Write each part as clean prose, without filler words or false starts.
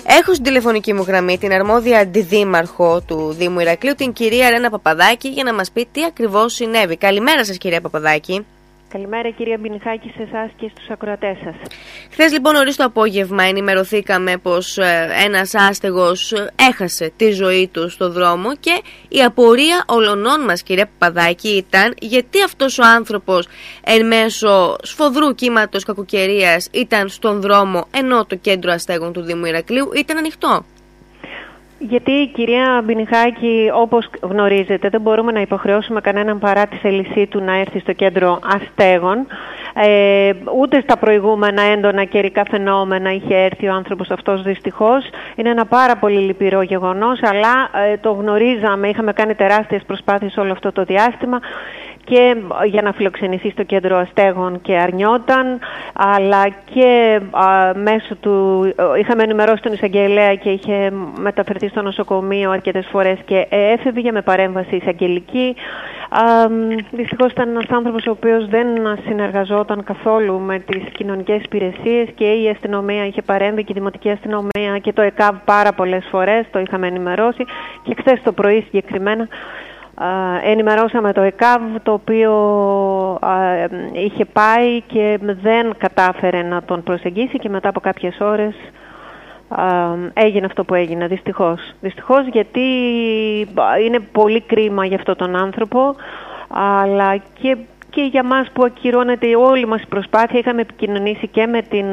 Έχω στην τηλεφωνική μου γραμμή την αρμόδια αντιδήμαρχο του Δήμου Ηρακλείου, την κυρία Ρένα Παπαδάκη, για να μας πει τι ακριβώς συνέβη. Καλημέρα σας, κυρία Παπαδάκη. Καλημέρα, κυρία Μπινιχάκη, σε εσάς και στους ακροατές σας. Χθες λοιπόν νωρίς το απόγευμα ενημερωθήκαμε πως ένας άστεγος έχασε τη ζωή του στο δρόμο και η απορία όλων μας, κυρία Παπαδάκη, ήταν γιατί αυτός ο άνθρωπος εν μέσω σφοδρού κύματος κακοκαιρίας ήταν στον δρόμο ενώ το κέντρο αστέγων του Δήμου Ηρακλείου ήταν ανοιχτό. Γιατί, κυρία Μπινιχάκη, όπως γνωρίζετε, δεν μπορούμε να υποχρεώσουμε κανέναν παρά τη θέλησή του να έρθει στο κέντρο αστέγων. Ούτε στα προηγούμενα έντονα καιρικά φαινόμενα είχε έρθει ο άνθρωπος αυτός, δυστυχώς. Είναι ένα πάρα πολύ λυπηρό γεγονός, αλλά το γνωρίζαμε, είχαμε κάνει τεράστιες προσπάθειες όλο αυτό το διάστημα και για να φιλοξενηθεί στο κέντρο αστέγων και αρνιόταν, αλλά και μέσω του είχαμε ενημερώσει τον εισαγγελέα και είχε μεταφερθεί στο νοσοκομείο αρκετές φορές και έφευγε με παρέμβαση εισαγγελική. Δυστυχώς ήταν ένας άνθρωπος ο οποίος δεν συνεργαζόταν καθόλου με τις κοινωνικές υπηρεσίες και η αστυνομία είχε παρέμβει και η δημοτική αστυνομία και το ΕΚΑΒ πάρα πολλές φορές, το είχαμε ενημερώσει και χθες το πρωί συγκεκριμένα ενημερώσαμε το ΕΚΑΒ, το οποίο είχε πάει και δεν κατάφερε να τον προσεγγίσει και μετά από κάποιες ώρες έγινε αυτό που έγινε, δυστυχώς. Δυστυχώς, γιατί είναι πολύ κρίμα για αυτόν τον άνθρωπο, αλλά και για μας που ακυρώνεται όλη μας η προσπάθεια. Είχαμε επικοινωνήσει και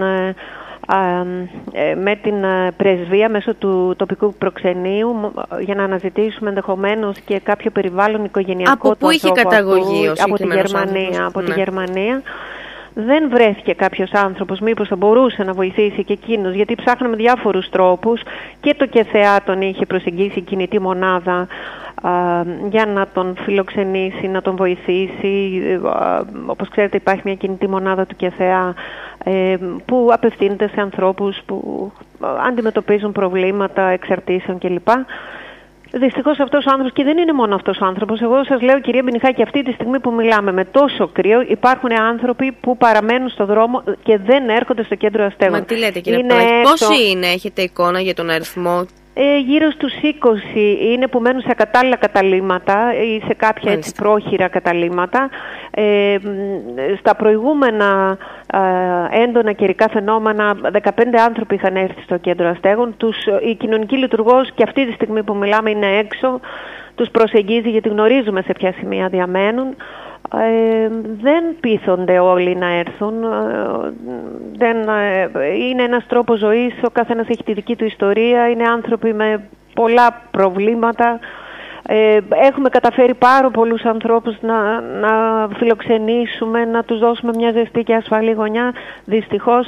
με την πρεσβεία μέσω του τοπικού προξενείου για να αναζητήσουμε ενδεχομένως και κάποιο περιβάλλον οικογενειακό. Από πού είχε καταγωγή από τη Γερμανία, από τη Γερμανία. Δεν βρέθηκε κάποιος άνθρωπος, μήπως θα μπορούσε να βοηθήσει και εκείνος, γιατί ψάχναμε διάφορους τρόπους και το ΚΕΘΕΑ τον είχε προσεγγίσει κινητή μονάδα για να τον φιλοξενήσει, να τον βοηθήσει. Όπως ξέρετε, υπάρχει μια κινητή μονάδα του ΚΕΘΕΑ που απευθύνεται σε ανθρώπους που αντιμετωπίζουν προβλήματα εξαρτήσεων κλπ. Δυστυχώς αυτός ο άνθρωπος, και δεν είναι μόνο αυτός ο άνθρωπος, εγώ σας λέω, κυρία Μπινιχάκη, αυτή τη στιγμή που μιλάμε με τόσο κρύο υπάρχουν άνθρωποι που παραμένουν στο δρόμο και δεν έρχονται στο κέντρο αστέγων. Μα τι λέτε, κυρία Παπαδάκη, πόσοι είναι, έχετε εικόνα για τον αριθμό? Γύρω στους 20 είναι που μένουν σε ακατάλληλα καταλύματα ή σε κάποια έτσι πρόχειρα καταλύματα. Στα προηγούμενα έντονα καιρικά φαινόμενα 15 άνθρωποι είχαν έρθει στο κέντρο αστέγων. Η κοινωνική λειτουργός και αυτή τη στιγμή που μιλάμε είναι έξω, τους προσεγγίζει γιατί γνωρίζουμε σε ποια σημεία διαμένουν. Δεν πείθονται όλοι να έρθουν. Είναι ένας τρόπος ζωής, ο καθένας έχει τη δική του ιστορία, είναι άνθρωποι με πολλά προβλήματα. Έχουμε καταφέρει πάρα πολλούς ανθρώπους να φιλοξενήσουμε, να τους δώσουμε μια ζεστή και ασφαλή γωνιά. Δυστυχώς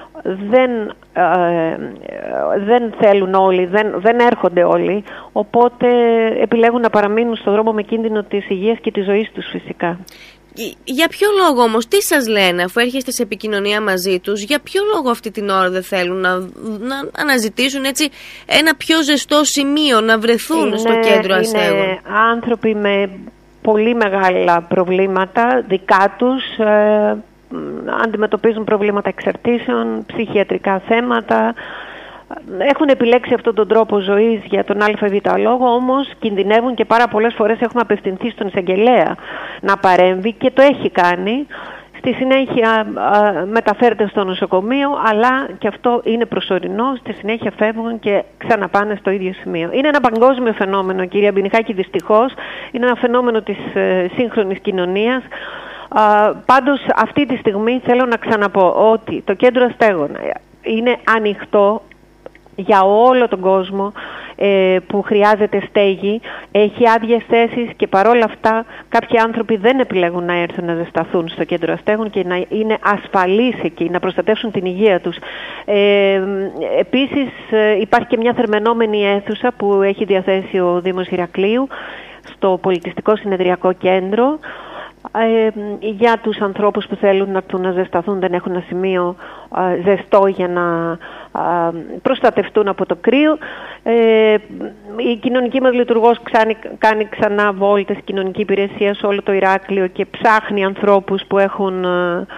δεν θέλουν όλοι, δεν έρχονται όλοι, οπότε επιλέγουν να παραμείνουν στον δρόμο με κίνδυνο της υγείας και της ζωής τους φυσικά. Για ποιο λόγο όμως, τι σας λένε αφού έρχεστε σε επικοινωνία μαζί τους, για ποιο λόγο αυτή την ώρα δεν θέλουν να αναζητήσουν έτσι ένα πιο ζεστό σημείο, να βρεθούν στο κέντρο αστέγων? Είναι άνθρωποι με πολύ μεγάλα προβλήματα δικά τους, αντιμετωπίζουν προβλήματα εξαρτήσεων, ψυχιατρικά θέματα. Έχουν επιλέξει αυτόν τον τρόπο ζωής για τον ΑΒ λόγο, όμως κινδυνεύουν και πάρα πολλές φορές έχουμε απευθυνθεί στον εισαγγελέα να παρέμβει και το έχει κάνει. Στη συνέχεια μεταφέρεται στο νοσοκομείο, αλλά και αυτό είναι προσωρινό. Στη συνέχεια φεύγουν και ξαναπάνε στο ίδιο σημείο. Είναι ένα παγκόσμιο φαινόμενο, κυρία Μπινιχάκη, δυστυχώς. Είναι ένα φαινόμενο της σύγχρονης κοινωνίας. Πάντως αυτή τη στιγμή θέλω να ξαναπώ ότι το κέντρο αστέγων είναι ανοιχτό για όλο τον κόσμο που χρειάζεται στέγη, έχει άδειες θέσεις και παρόλα αυτά κάποιοι άνθρωποι δεν επιλέγουν να έρθουν να ζεσταθούν στο κέντρο αστέγων και να είναι ασφαλείς εκεί, να προστατεύσουν την υγεία τους. Επίσης υπάρχει και μια θερμαινόμενη αίθουσα που έχει διαθέσει ο Δήμος Ηρακλείου στο Πολιτιστικό Συνεδριακό Κέντρο, για τους ανθρώπους που θέλουν να έρθουν να ζεσταθούν, δεν έχουν ένα σημείο ζεστό για να προστατευτούν από το κρύο. Η κοινωνική μας λειτουργός κάνει ξανά βόλτες, κοινωνική υπηρεσία σε όλο το Ηράκλειο και ψάχνει ανθρώπους που έχουν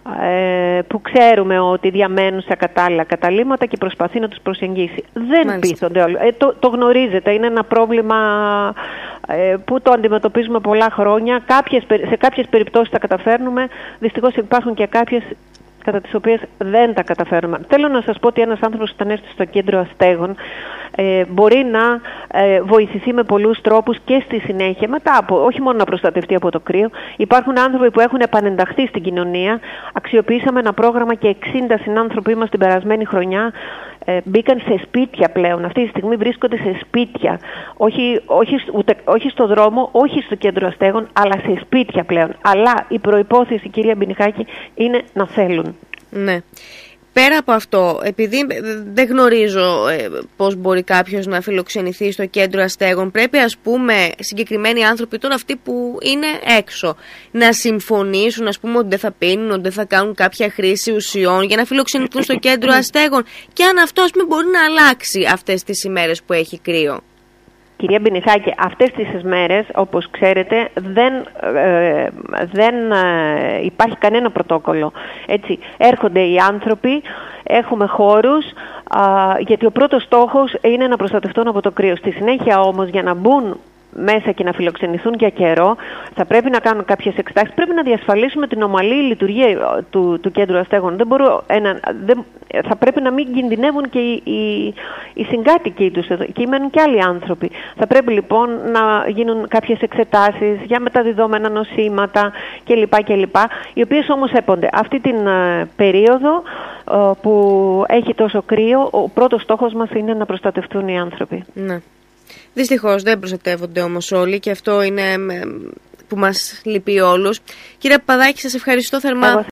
που ξέρουμε ότι διαμένουν σε ακατάλληλα καταλύματα και προσπαθεί να τους προσεγγίσει. Δεν πείθονται όλοι. Το γνωρίζετε, είναι ένα πρόβλημα που το αντιμετωπίζουμε πολλά χρόνια. Σε κάποιες περιπτώσεις τα καταφέρνουμε, δυστυχώς υπάρχουν και κάποιες κατά τις οποίες δεν τα καταφέρουμε. Θέλω να σας πω ότι ένας άνθρωπος όταν έρθει στο κέντρο αστέγων μπορεί να βοηθηθεί με πολλούς τρόπους και στη συνέχεια, μετά από, όχι μόνο να προστατευτεί από το κρύο. Υπάρχουν άνθρωποι που έχουν επανενταχθεί στην κοινωνία. Αξιοποιήσαμε ένα πρόγραμμα και 60 συνάνθρωποι μας την περασμένη χρονιά μπήκαν σε σπίτια πλέον. Αυτή τη στιγμή βρίσκονται σε σπίτια. Όχι στο δρόμο, όχι στο κέντρο αστέγων, αλλά σε σπίτια πλέον. Αλλά η προϋπόθεση, κυρία Μπινιχάκη, είναι να θέλουν. Ναι. Πέρα από αυτό, επειδή δεν γνωρίζω πώς μπορεί κάποιος να φιλοξενηθεί στο κέντρο αστέγων, πρέπει ας πούμε συγκεκριμένοι άνθρωποι, τώρα αυτοί που είναι έξω, να συμφωνήσουν ας πούμε ότι δεν θα πίνουν, ότι δεν θα κάνουν κάποια χρήση ουσιών για να φιλοξενηθούν στο κέντρο αστέγων, και αν αυτό ας πούμε μπορεί να αλλάξει αυτές τις ημέρες που έχει κρύο. Κυρία Μπινιχάκη, αυτές τις μέρες, όπως ξέρετε, δεν υπάρχει κανένα πρωτόκολλο. Έτσι, έρχονται οι άνθρωποι, έχουμε χώρους, γιατί ο πρώτος στόχος είναι να προστατευτούν από το κρύο. Στη συνέχεια όμως, για να μπουν μέσα και να φιλοξενηθούν για καιρό, θα πρέπει να κάνουν κάποιες εξετάσεις. Πρέπει να διασφαλίσουμε την ομαλή λειτουργία του κέντρου αστέγων. Θα πρέπει να μην κινδυνεύουν και οι συγκάτοικοι τους εδώ. Εκεί μένουν και άλλοι άνθρωποι. Θα πρέπει λοιπόν να γίνουν κάποιες εξετάσεις για μεταδιδόμενα νοσήματα κλπ. Οι οποίες όμως έπονται. Αυτή την περίοδο που έχει τόσο κρύο, ο πρώτος στόχος μας είναι να προστατευτούν οι άνθρωποι. Ναι. Δυστυχώς δεν προστατεύονται όμως όλοι και αυτό είναι που μας λυπεί όλους. Κύριε Παπαδάκη, σας ευχαριστώ θερμά.